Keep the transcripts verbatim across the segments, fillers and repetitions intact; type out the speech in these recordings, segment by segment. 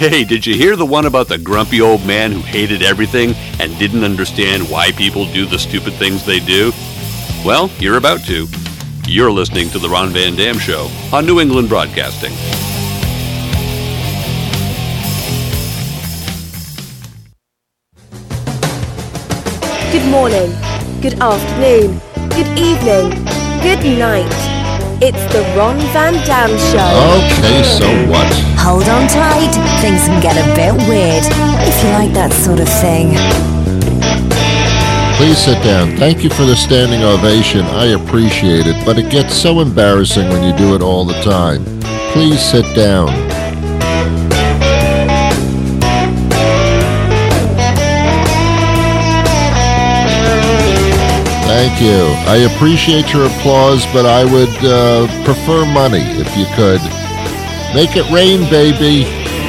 Hey, did you hear the one about the grumpy old man who hated everything and didn't understand why people do the stupid things they do? Well, you're about to. You're listening to The Ron Van Dam Show on New England Broadcasting. Good morning, good afternoon, good evening, good night. It's the Ron Van Dam Show. Okay, so what? Hold on tight. Things can get a bit weird, if you like that sort of thing. Please sit down. Thank you for the standing ovation. I appreciate it, but it gets so embarrassing when you do it all the time. Please sit down. Thank you. I appreciate your applause, but I would uh, prefer money if you could. Make it rain, baby.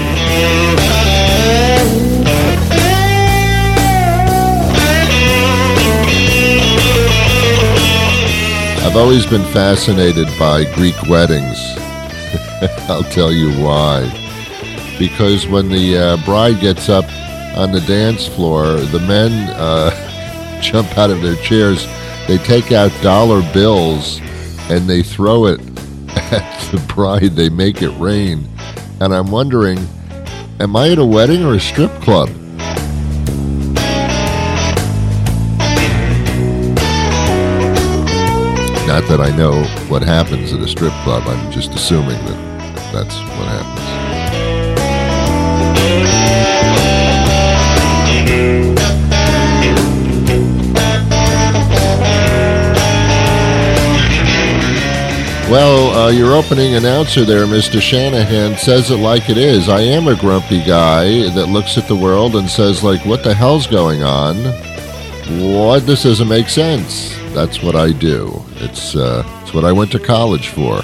I've always been fascinated by Greek weddings. I'll tell you why. Because when the uh, bride gets up on the dance floor, the men uh, jump out of their chairs. They take out dollar bills and they throw it at the bride. They make it rain. And I'm wondering, am I at a wedding or a strip club? Not that I know what happens at a strip club. I'm just assuming that that's what happens. Well, uh, your opening announcer there, Mister Shanahan, says it like it is. I am a grumpy guy that looks at the world and says, like, what the hell's going on? What? This doesn't make sense. That's what I do. It's, uh, it's what I went to college for.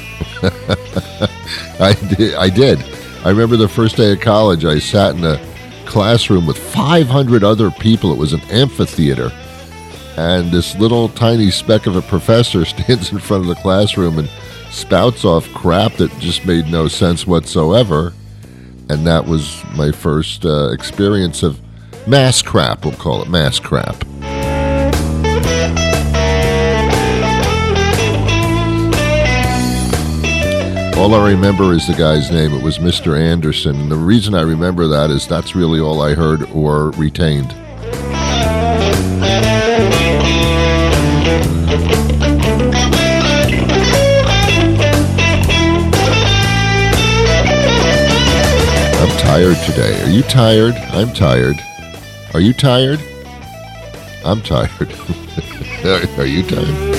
I did. I did. I remember the first day of college, I sat in a classroom with five hundred other people. It was an amphitheater. And this little tiny speck of a professor stands in front of the classroom and spouts off crap that just made no sense whatsoever. And that was my first uh, experience of mass crap. We'll call it mass crap. All I remember is the guy's name. It was Mister Anderson. And the reason I remember that is that's really all I heard or retained. I'm tired today. Are you tired? I'm tired. Are you tired? I'm tired. Are you tired?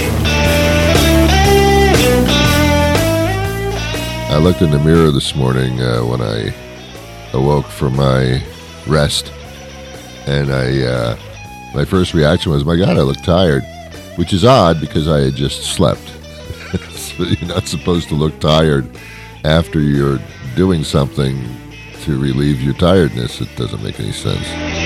I looked in the mirror this morning uh, when I awoke from my rest, and I uh, my first reaction was, my God, I look tired, which is odd because I had just slept. So you're not supposed to look tired after you're doing something to relieve your tiredness. It doesn't make any sense.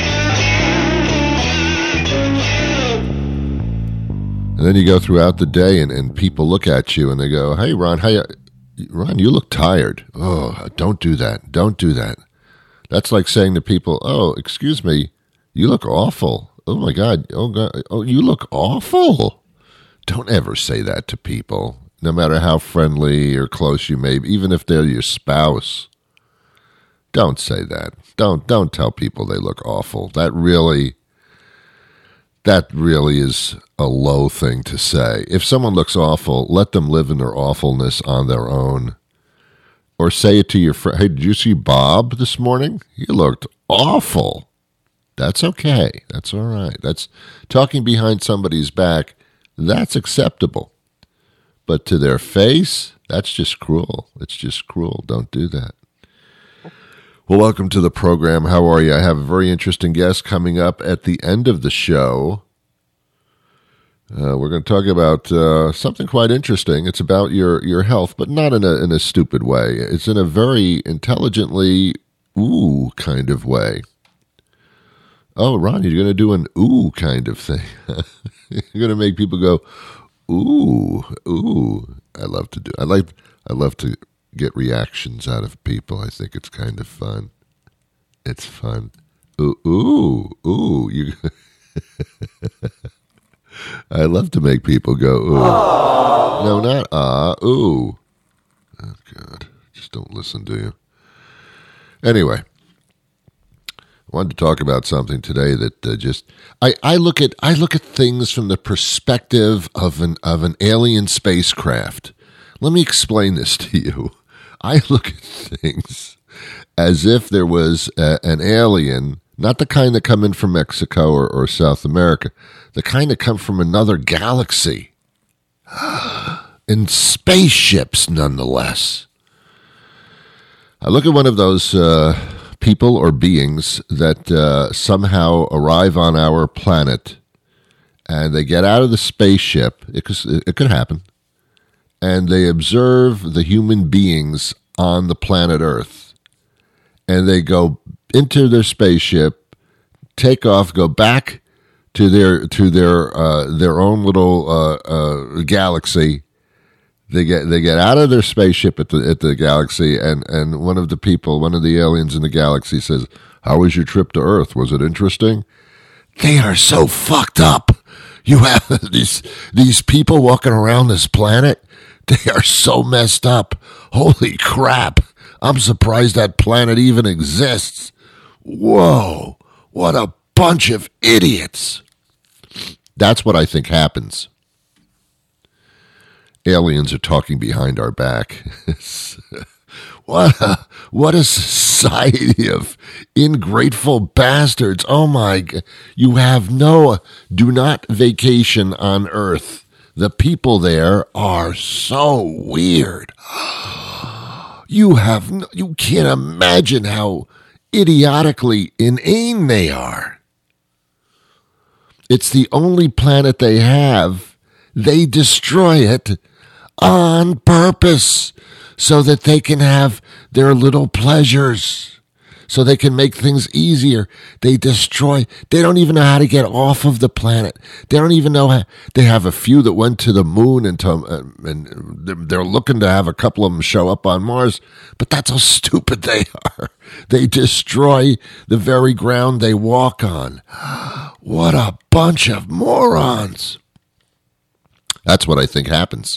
And then you go throughout the day and, and people look at you and they go, hey, Ron, how you, Ron, you look tired. Oh, don't do that. Don't do that. That's like saying to people, oh, excuse me, you look awful. Oh, my God. Oh, God. Oh, you look awful. Don't ever say that to people, no matter how friendly or close you may be, even if they're your spouse. Don't say that. Don't don't tell people they look awful. That really, that really is a low thing to say. If someone looks awful, let them live in their awfulness on their own. Or say it to your friend. Hey, did you see Bob this morning? He looked awful. That's okay. That's all right. That's talking behind somebody's back. That's acceptable. But to their face, that's just cruel. It's just cruel. Don't do that. Well, welcome to the program. How are you? I have a very interesting guest coming up at the end of the show. Uh, we're going to talk about uh, something quite interesting. It's about your, your health, but not in a in a stupid way. It's in a very intelligently ooh kind of way. Oh, Ron, you're going to do an ooh kind of thing. You're going to make people go, ooh, ooh. I love to do. I like. I love to get reactions out of people. I think it's kind of fun. It's fun. Ooh, ooh, ooh. You. I love to make people go, ooh. Aww. No, not ah, uh, ooh. Oh, God. Just don't listen, do you? Anyway, I wanted to talk about something today that uh, just I, I look at I look at things from the perspective of an of an alien spacecraft. Let me explain this to you. I look at things as if there was a, an alien, not the kind that come in from Mexico or, or South America, the kind that come from another galaxy. In spaceships, nonetheless. I look at one of those uh, people or beings that uh, somehow arrive on our planet, and they get out of the spaceship. It could, it could happen. And they observe the human beings on the planet Earth. And they go into their spaceship, take off, go back to their to their uh, their own little uh, uh, galaxy. They get they get out of their spaceship at the at the galaxy, and, and one of the people, one of the aliens in the galaxy says, "How was your trip to Earth? Was it interesting?" They are so fucked up. You have these these people walking around this planet. They are so messed up. Holy crap. I'm surprised that planet even exists. Whoa. What a bunch of idiots. That's what I think happens. Aliens are talking behind our back. What a, what a society of ingrateful bastards. Oh my God. You have no, do not vacation on Earth. The people there are so weird. You have, no, you can't imagine how idiotically inane they are. It's the only planet they have. They destroy it on purpose so that they can have their little pleasures, so they can make things easier. They destroy. They don't even know how to get off of the planet. They don't even know how. They have a few that went to the moon, and, to, and they're looking to have a couple of them show up on Mars, but that's how stupid they are. They destroy the very ground they walk on. What a bunch of morons. That's what I think happens.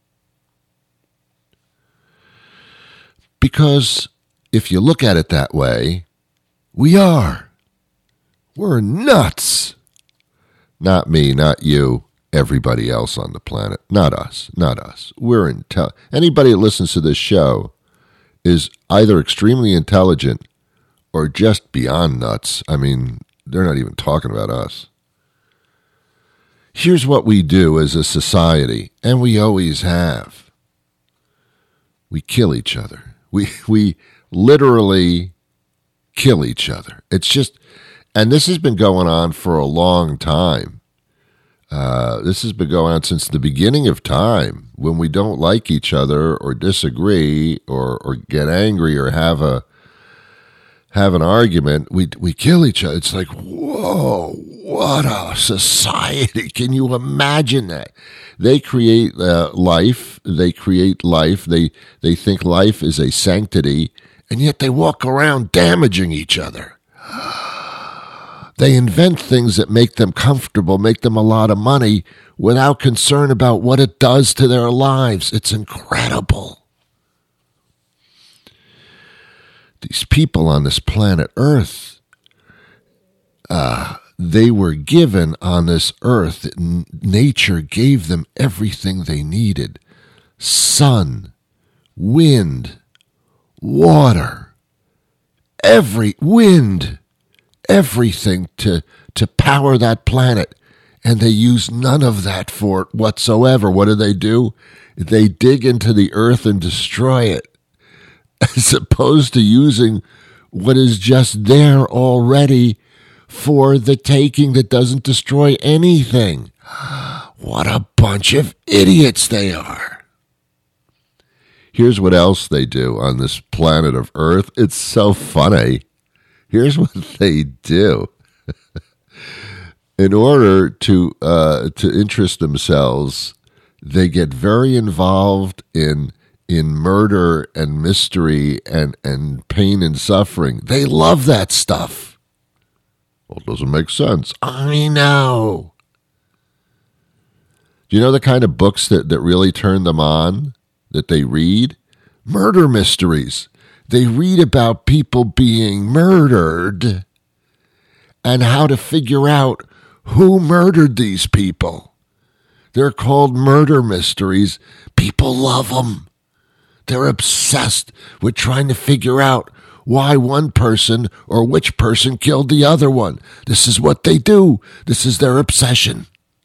Because if you look at it that way, we are. We're nuts. Not me, not you, everybody else on the planet. Not us, not us. We're intel- Anybody that listens to this show is either extremely intelligent or just beyond nuts. I mean, they're not even talking about us. Here's what we do as a society, and we always have. We kill each other. We we literally kill each other. It's just, and this has been going on for a long time. Uh, this has been going on since the beginning of time, when we don't like each other or disagree or or get angry or have a have an argument. We we kill each other. It's like, whoa, what a society! Can you imagine that? They create uh, life. They create life. They they think life is a sanctity, and yet they walk around damaging each other. They invent things that make them comfortable, make them a lot of money, without concern about what it does to their lives. It's incredible. These people on this planet Earth, uh, they were given on this earth. Nature gave them everything they needed. Sun, wind, water, every wind, everything to, to power that planet. And they use none of that for it whatsoever. What do they do? They dig into the earth and destroy it, as opposed to using what is just there already for the taking that doesn't destroy anything. What a bunch of idiots they are. Here's what else they do on this planet of Earth. It's so funny. Here's what they do. In order to uh, to interest themselves, they get very involved in in murder and mystery and, and pain and suffering. They love that stuff. Well, it doesn't make sense. I know. Do you know the kind of books that, that really turn them on, that they read? Murder mysteries. They read about people being murdered and how to figure out who murdered these people. They're called murder mysteries. People love them. They're obsessed with trying to figure out why one person or which person killed the other one. This is what they do. This is their obsession.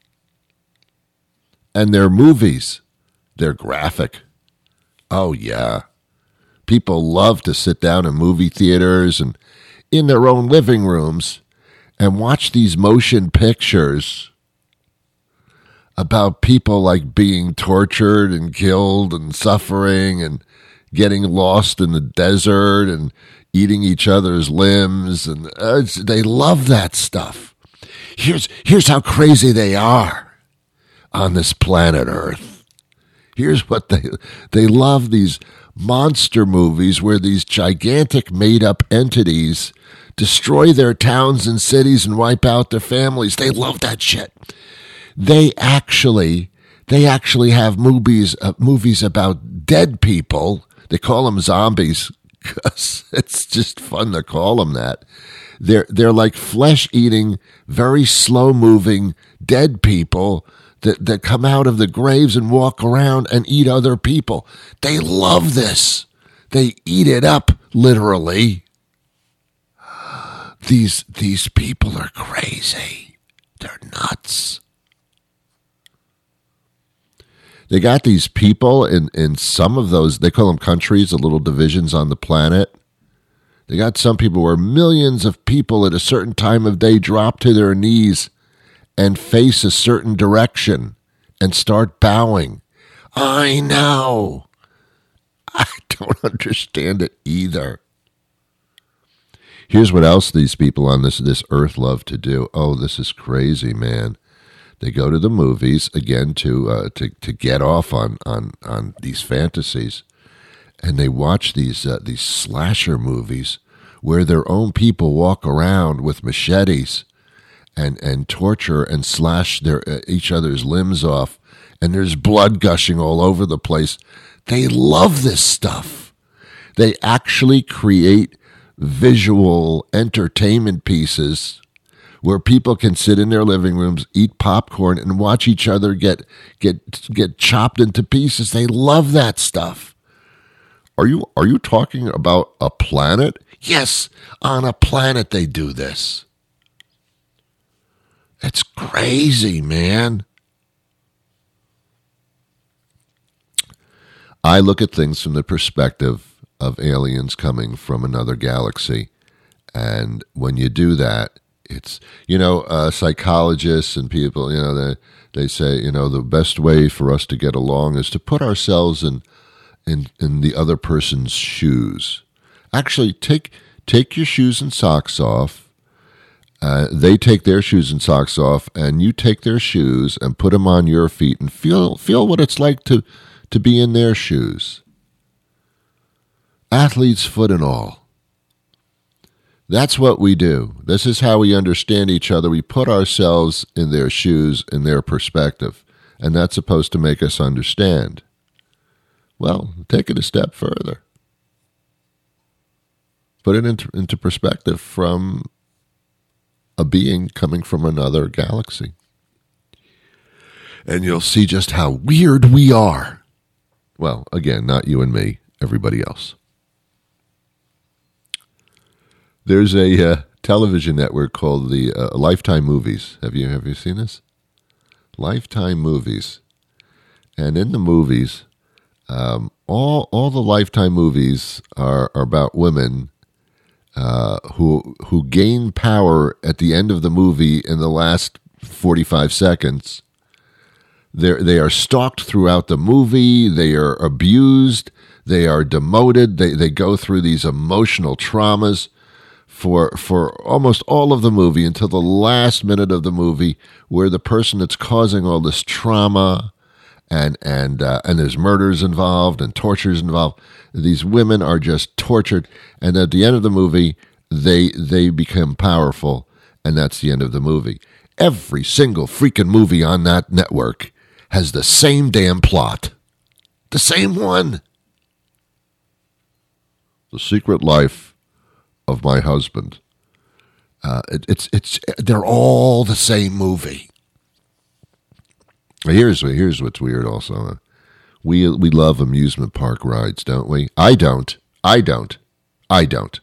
And their movies, they're graphic. Oh, yeah. People love to sit down in movie theaters and in their own living rooms and watch these motion pictures about people like being tortured and killed and suffering and getting lost in the desert and eating each other's limbs. And uh, they love that stuff. Here's, here's how crazy they are on this planet Earth. Here's what they, they love these monster movies where these gigantic made-up entities destroy their towns and cities and wipe out their families. They love that shit. They actually, they actually have movies, uh, movies about dead people. They call them zombies because it's just fun to call them that. They're they're like flesh-eating, very slow-moving dead people that that come out of the graves and walk around and eat other people. They love this. They eat it up, literally. These these people are crazy. They're nuts. They got these people in, in some of those, they call them countries, the little divisions on the planet. They got some people where millions of people at a certain time of day drop to their knees and face a certain direction and start bowing. I know. I don't understand it either. Here's what else these people on this, this earth love to do. Oh, this is crazy, man. They go to the movies, again, to uh, to to get off on, on, on these fantasies, and they watch these uh, these slasher movies where their own people walk around with machetes and, and torture and slash their uh, each other's limbs off, and there's blood gushing all over the place. They love this stuff. They actually create visual entertainment pieces where people can sit in their living rooms, eat popcorn, and watch each other get get get chopped into pieces. They love that stuff. Are you are you talking about a planet? Yes, on a planet they do this. It's crazy, man. I look at things from the perspective of aliens coming from another galaxy. And when you do that, it's, you know, uh, psychologists and people, you know, they, they say, you know, the best way for us to get along is to put ourselves in in, in the other person's shoes. Actually, take take your shoes and socks off. Uh, they take their shoes and socks off, and you take their shoes and put them on your feet and feel feel what it's like to, to be in their shoes. Athlete's foot and all. That's what we do. This is how we understand each other. We put ourselves in their shoes, in their perspective, and that's supposed to make us understand. Well, take it a step further. Put it into, into perspective from a being coming from another galaxy. And you'll see just how weird we are. Well, again, not you and me, everybody else. There's a uh, television network called the uh, Lifetime Movies. Have you have you seen this? Lifetime Movies, and in the movies, um, all all the Lifetime movies are, are about women uh, who who gain power at the end of the movie in the last forty-five seconds. They they are stalked throughout the movie. They are abused. They are demoted. They they go through these emotional traumas for for almost all of the movie until the last minute of the movie, where the person that's causing all this trauma and and uh, and there's murders involved and tortures involved. These women are just tortured, and at the end of the movie, they they become powerful, and that's the end of the movie. Every single freaking movie on that network has the same damn plot, the same one. The Secret Life of My Husband. Uh, it, it's it's they're all the same movie. Here's here's what's weird. Also, we we love amusement park rides, don't we? I don't. I don't. I don't.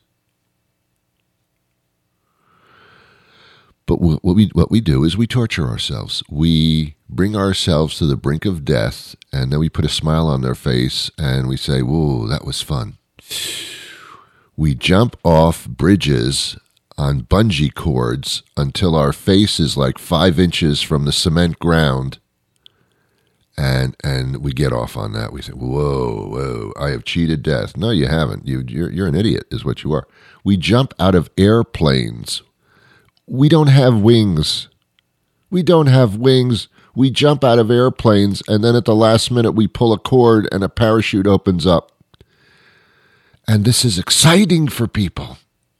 But what we what we do is we torture ourselves. We bring ourselves to the brink of death, and then we put a smile on their face, and we say, "Whoa, that was fun." We jump off bridges on bungee cords until our face is like five inches from the cement ground, and and we get off on that. We say, "Whoa, whoa! I have cheated death." No, you haven't. You you're you're an idiot, is what you are. We jump out of airplanes. We don't have wings. We don't have wings. We jump out of airplanes, and then at the last minute, we pull a cord, and a parachute opens up. And this is exciting for people.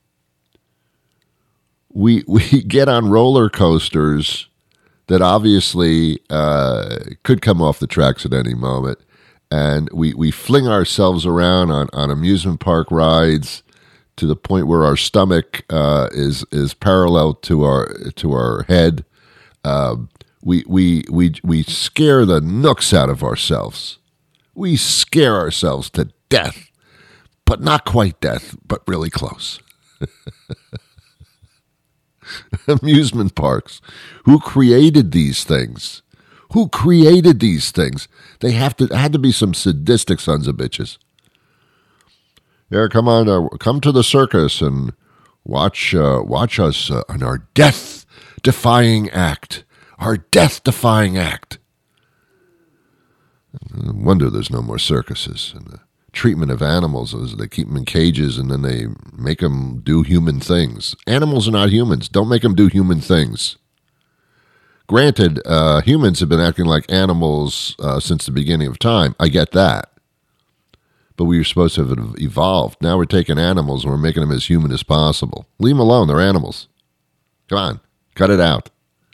We we get on roller coasters that obviously uh, could come off the tracks at any moment, and we, we fling ourselves around on, on amusement park rides to the point where our stomach uh, is is parallel to our to our head. Uh, we we we we scare the nooks out of ourselves. We scare ourselves to death. But not quite death, but really close. Amusement parks. Who created these things? Who created these things? They have to had to be some sadistic sons of bitches. Yeah, come on, uh, come to the circus and watch uh, watch us uh, on our death-defying act. Our death-defying act. No wonder there's no more circuses. And the treatment of animals is they keep them in cages and then they make them do human things. Animals are not humans. Don't make them do human things. Granted, uh, humans have been acting like animals uh, since the beginning of time. I get that. But we were supposed to have evolved. Now we're taking animals and we're making them as human as possible. Leave them alone. They're animals. Come on. Cut it out.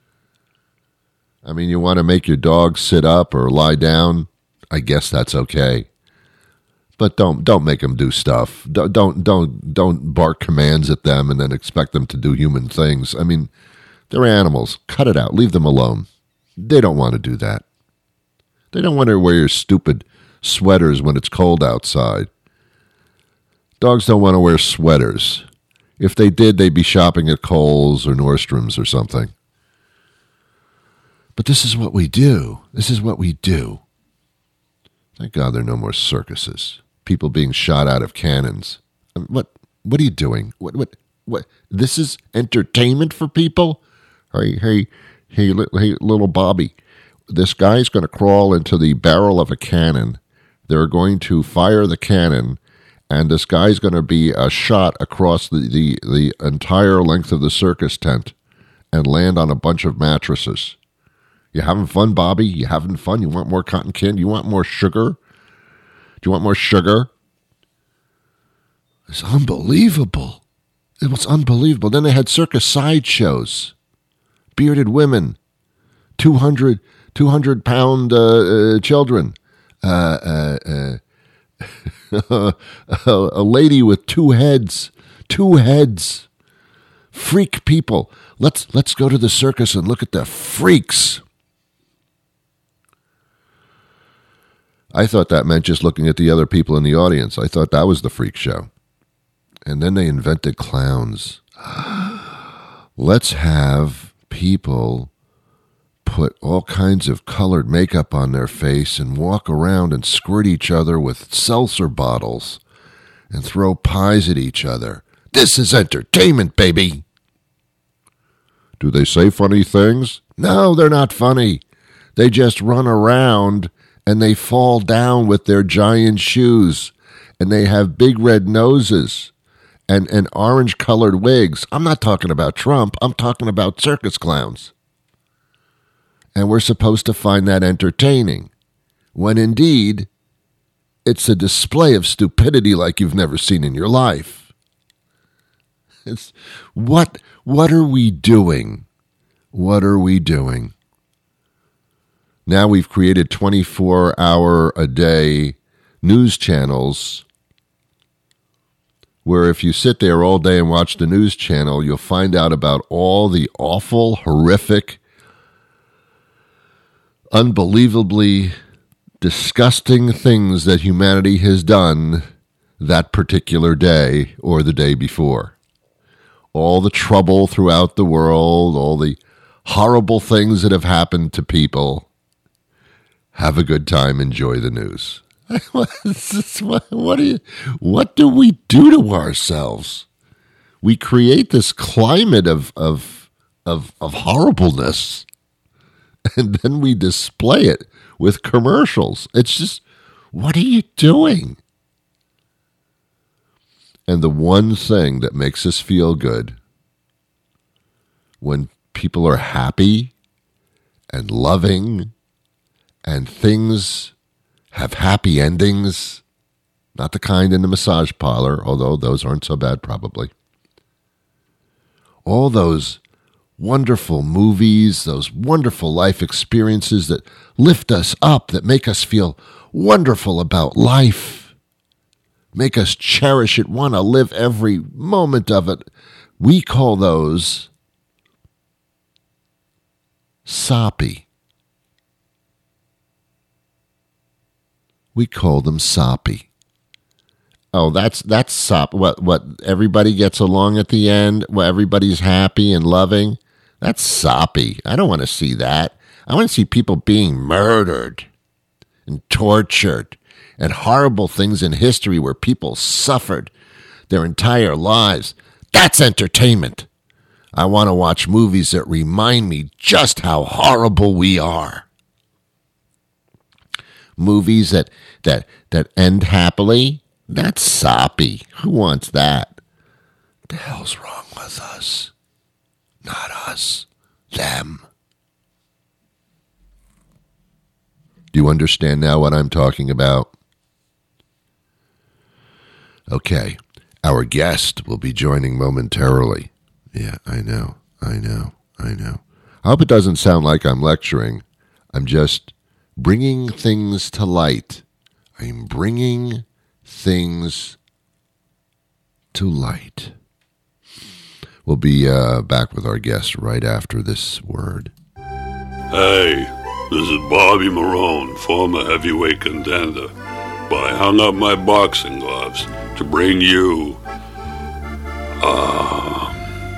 I mean, you want to make your dog sit up or lie down? I guess that's okay. But don't don't make them do stuff. Don't don't don't don't bark commands at them and then expect them to do human things. I mean, they're animals. Cut it out. Leave them alone. They don't want to do that. They don't want to wear your stupid sweaters when it's cold outside. Dogs don't want to wear sweaters. If they did, they'd be shopping at Kohl's or Nordstrom's or something. But this is what we do. This is what we do. Thank God there are no more circuses. People being shot out of cannons. What what are you doing? What what what this is entertainment for people? Hey, hey, hey, hey little Bobby. This guy's going to crawl into the barrel of a cannon. They're going to fire the cannon, and this guy's going to be uh, shot across the, the, the entire length of the circus tent and land on a bunch of mattresses. You having fun, Bobby? You having fun? You want more cotton candy? You want more sugar? Do you want more sugar? It's unbelievable. It was unbelievable. Then they had circus sideshows. Bearded women. two hundred, two hundred pound uh, uh, children. Uh, uh, uh, a lady with two heads. Two heads. Freak people. Let's, let's go to the circus and look at the freaks. I thought that meant just looking at the other people in the audience. I thought that was the freak show. And then they invented clowns. Let's have people put all kinds of colored makeup on their face and walk around and squirt each other with seltzer bottles and throw pies at each other. This is entertainment, baby. Do they say funny things? No, they're not funny. They just run around and they fall down with their giant shoes, and they have big red noses and, and orange-colored wigs. I'm not talking about Trump. I'm talking about circus clowns. And we're supposed to find that entertaining. when indeed it's a display of stupidity like you've never seen in your life. It's what what are we doing? What are we doing? Now we've created twenty-four hour a day news channels where if you sit there all day and watch the news channel, you'll find out about all the awful, horrific, unbelievably disgusting things that humanity has done that particular day or the day before. All the trouble throughout the world, all the horrible things that have happened to people. Have a good time, enjoy the news. what do you, what do we do to ourselves? We create this climate of of of, of horribleness, and then we display it with commercials. It's just, what are you doing? And the one thing that makes us feel good when people are happy and loving and things have happy endings, not the kind in the massage parlor, although those aren't so bad probably. All those wonderful movies, those wonderful life experiences that lift us up, that make us feel wonderful about life, make us cherish it, want to live every moment of it. We call those soppy. We call them soppy. Oh, that's that's sop. What what everybody gets along at the end, where everybody's happy and loving. That's soppy. I don't want to see that. I want to see people being murdered and tortured and horrible things in history where people suffered their entire lives. That's entertainment. I want to watch movies that remind me just how horrible we are. Movies that that that end happily. That's soppy. Who wants that? What the hell's wrong with us? Not us. Them. Do you understand now what I'm talking about? Okay. Our guest will be joining momentarily. Yeah, I know. I know. I know. I hope it doesn't sound like I'm lecturing. I'm just bringing things to light. I'm bringing things to light. We'll be uh, back with our guest right after this word. Hey, this is Bobby Marone, former heavyweight contender. But I hung up my boxing gloves to bring you, uh,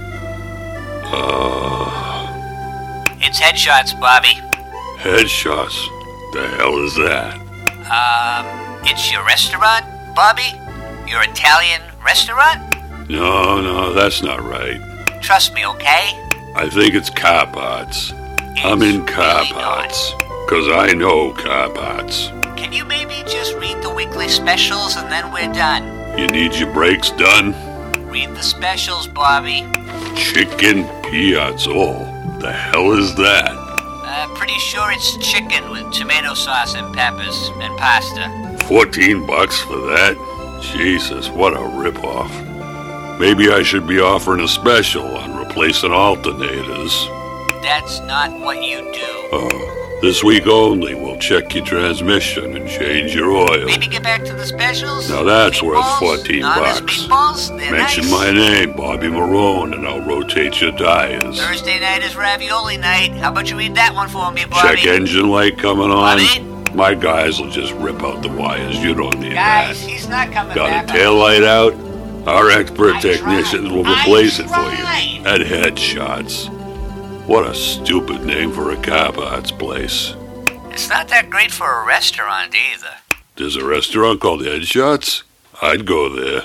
uh... It's Headshots, Bobby. Headshots? The hell is that? Um, it's your restaurant, Bobby? Your Italian restaurant? No, no, that's not right. Trust me, okay? I think it's car parts. It's I'm in car really parts. Because I know car parts. Can you maybe just read the weekly specials and then we're done? You need your brakes done? Read the specials, Bobby. Chicken piazza. The hell is that? Uh, pretty sure it's chicken with tomato sauce and peppers and pasta. Fourteen bucks for that? Jesus, what a ripoff. Maybe I should be offering a special on replacing alternators. That's not what you do. Uh, this week only, we'll check your transmission and change your oil. Maybe get back to the specials? Now that's meatballs? worth fourteen Honest bucks. Meatballs? They're Mention nice. my name, Bobby Marone, and I'll rotate your tires. Thursday night is ravioli night. How about you read that one for me, Bobby? Check engine light coming on. Bobby? My guys will just rip out the wires. You don't need Guys, that. he's not coming Got back. a tail light out? Our expert I technicians tried. will I replace it for tried. you at Headshots. What a stupid name for a car parts place. It's not that great for a restaurant either. There's a restaurant called Headshots? I'd go there.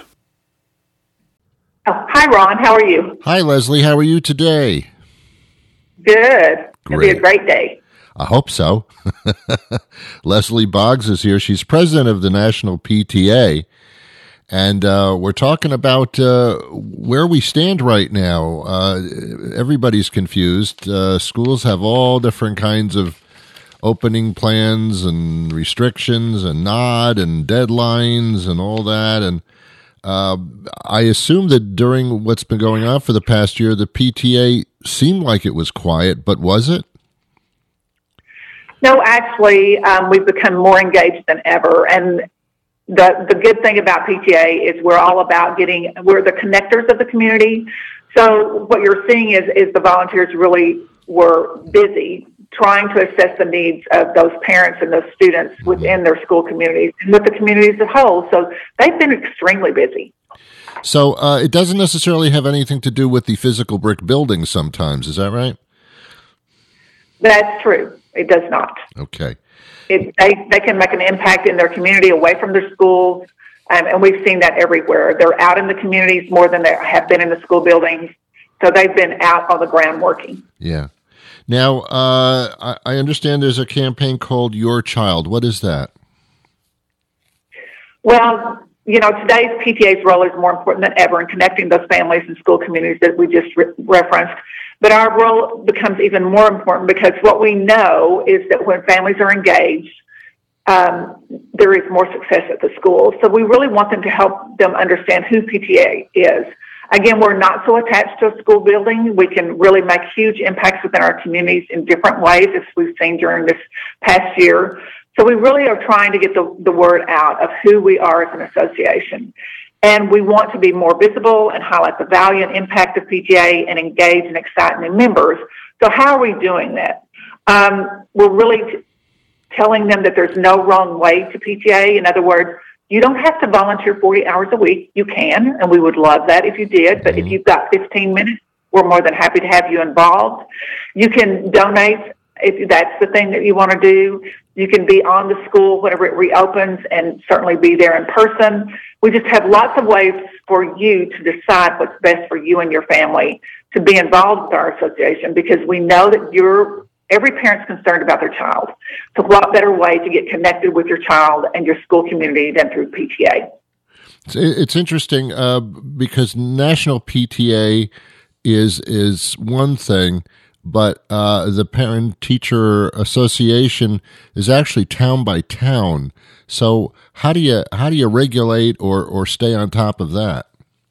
Oh, hi, Ron. How are you? Hi, Leslie. How are you today? Good. It'll be a Great. great day. I hope so. Leslie Boggs is here. She's president of the National P T A. And uh, we're talking about uh, where we stand right now. Uh, everybody's confused. Uh, schools have all different kinds of opening plans and restrictions and nod and deadlines and all that. And uh, I assume that during what's been going on for the past year, the P T A seemed like it was quiet, but was it? No, actually, um, we've become more engaged than ever. And the the good thing about P T A is we're all about getting, we're the connectors of the community. So what you're seeing is, is the volunteers really were busy trying to assess the needs of those parents and those students within their school communities and with the communities as a whole. So they've been extremely busy. So uh, it doesn't necessarily have anything to do with the physical brick building sometimes. Is that right? That's true. It does not. Okay. It, they, they can make an impact in their community away from their schools, um, and we've seen that everywhere. They're out in the communities more than they have been in the school buildings, so they've been out on the ground working. Yeah. Now, uh, I, I understand there's a campaign called Your Child. What is that? Well, you know, today's P T A's role is more important than ever in connecting those families and school communities that we just re- referenced. But our role becomes even more important because what we know is that when families are engaged, um, there is more success at the school. So we really want them to help them understand who P T A is. Again, we're not so attached to a school building. We can really make huge impacts within our communities in different ways, as we've seen during this past year. So we really are trying to get the, the word out of who we are as an association. And we want to be more visible and highlight the value and impact of P T A and engage and excite new members. So how are we doing that? Um, we're really t- telling them that there's no wrong way to P T A. In other words, you don't have to volunteer forty hours a week. You can, and we would love that if you did. But if you've got fifteen minutes, we're more than happy to have you involved. You can donate if that's the thing that you want to do. You can be on the school whenever it reopens and certainly be there in person. We just have lots of ways for you to decide what's best for you and your family to be involved with our association, because we know that you're, every parent's concerned about their child. So what better way to get connected with your child and your school community than through P T A? It's interesting uh, because National P T A is is one thing, but uh, the Parent-Teacher Association is actually town by town. So how do you how do you regulate or, or stay on top of that?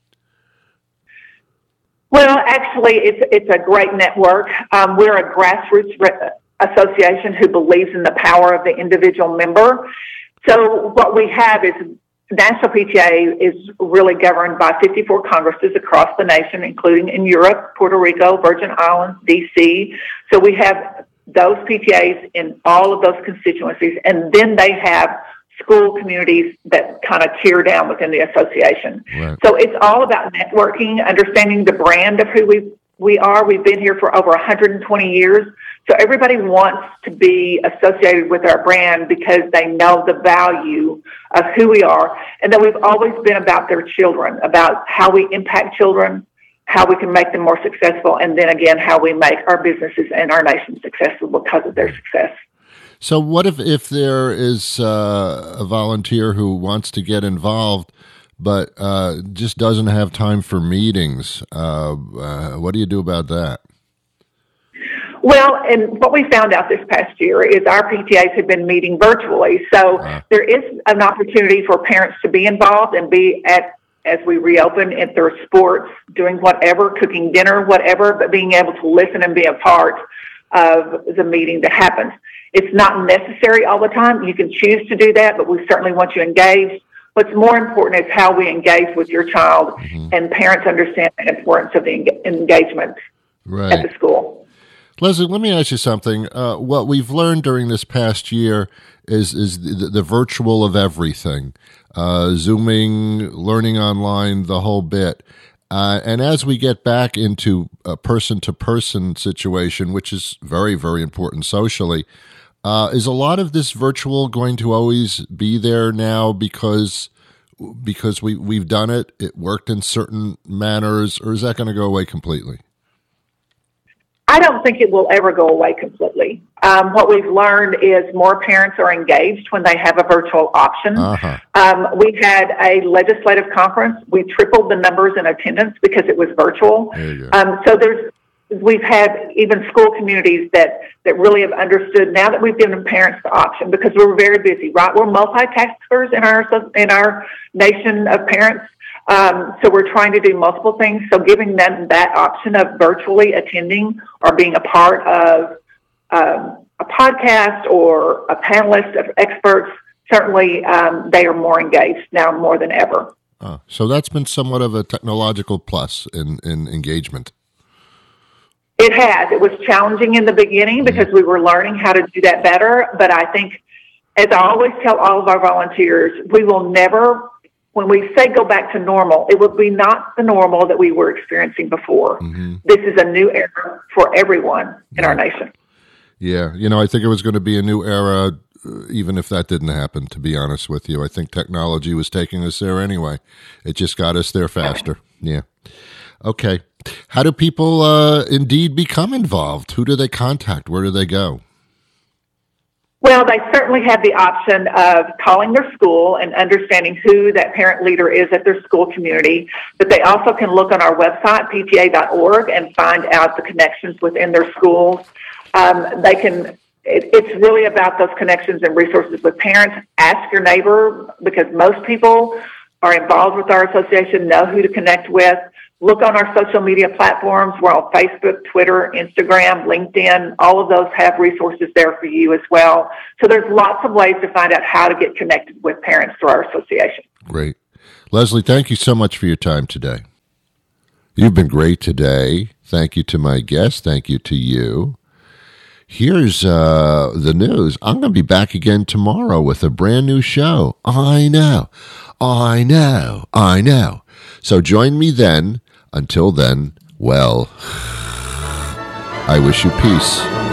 Well, actually, it's it's a great network. Um, we're a grassroots re- association who believes in the power of the individual member. So what we have is National P T A is really governed by fifty-four congresses across the nation, including in Europe, Puerto Rico, Virgin Islands, D C. So we have those P T As in all of those constituencies, and then they have school communities that kind of tear down within the association. Right. So it's all about networking, understanding the brand of who we we are. We've been here for over one hundred twenty years. So everybody wants to be associated with our brand because they know the value of who we are. And then we've always been about their children, about how we impact children, how we can make them more successful, and then again, how we make our businesses and our nation successful because of their success. So what if, if there is uh, a volunteer who wants to get involved but uh, just doesn't have time for meetings? Uh, uh, what do you do about that? Well, and what we found out this past year is our P T As have been meeting virtually. So uh, there is an opportunity for parents to be involved and be at, as we reopen, at their sports, doing whatever, cooking dinner, whatever, but being able to listen and be a part of the meeting that happens. It's not necessary all the time. You can choose to do that, but we certainly want you engaged. What's more important is how we engage with your child, mm-hmm. and parents understand the importance of the en- engagement right. at the school. Leslie, let me ask you something. Uh, what we've learned during this past year is is the, the virtual of everything, uh, Zooming, learning online, the whole bit. Uh, and as we get back into a person-to-person situation, which is very, very important socially, uh, is a lot of this virtual going to always be there now because because we, we've done it, it worked in certain manners, or is that going to go away completely? I don't think it will ever go away completely. Um, what we've learned is more parents are engaged when they have a virtual option. Uh-huh. Um, we had a legislative conference. We tripled the numbers in attendance because it was virtual. Um, so there's we've had even school communities that, that really have understood now that we've given parents the option, because we're very busy, right? We're multitaskers in our in our nation of parents. Um, so we're trying to do multiple things. So giving them that option of virtually attending or being a part of um, a podcast or a panelist of experts, certainly um, they are more engaged now more than ever. Oh, so that's been somewhat of a technological plus in, in engagement. It has. It was challenging in the beginning because we were learning how to do that better. But I think, as I always tell all of our volunteers, we will never, when we say go back to normal, it will be not the normal that we were experiencing before. Mm-hmm. This is a new era for everyone in yeah. our nation. Yeah. You know, I think it was going to be a new era, uh, even if that didn't happen, to be honest with you. I think technology was taking us there anyway. It just got us there faster. Yeah. Okay. How do people uh, indeed become involved? Who do they contact? Where do they go? Well, they certainly have the option of calling their school and understanding who that parent leader is at their school community. But they also can look on our website, P T A dot org, and find out the connections within their schools. Um, they can. It, it's really about those connections and resources with parents. Ask your neighbor, because most people are involved with our association, know who to connect with. Look on our social media platforms. We're on Facebook, Twitter, Instagram, LinkedIn. All of those have resources there for you as well. So there's lots of ways to find out how to get connected with parents through our association. Great. Leslie, thank you so much for your time today. You've been great today. Thank you to my guest. Thank you to you. Here's uh, the news. I'm going to be back again tomorrow with a brand new show. I know. I know. I know. So join me then. Until then, well, I wish you peace.